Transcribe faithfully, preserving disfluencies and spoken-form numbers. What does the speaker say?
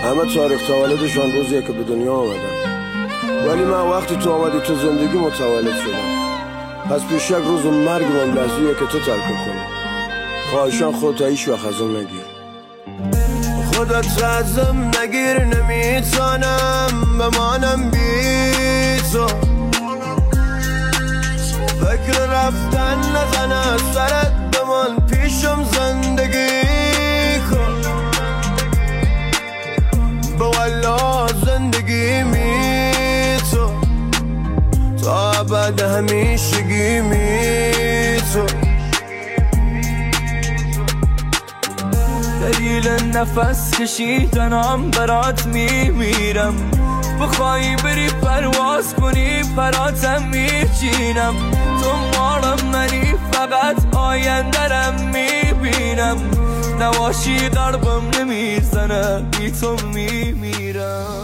همه تاریخ تولدشان روزیه که به دنیا آمدن، ولی من وقتی تو آمدی تو زندگی متولد شدم. پس پیش یک روز مرگم لحظیه که تو ترک کنی. خواهشان خودت هیچ وقت ازم نگیر، خودت ازم نگیر. نمیتونم بمانم بی تو، فکر رفتن نزنه سرت بمان پیشم زندگی کن. بوالا زندگی می تو تا ابد همیشگی می تو. دلیل نفس کشیدنم برات میمیرم، بخوای بری پرواز کنی پراتم میچینم. تو مارم منی فقط آیندرم میبینم، نواشی قلبم نمیزنه بی تو میمیرم.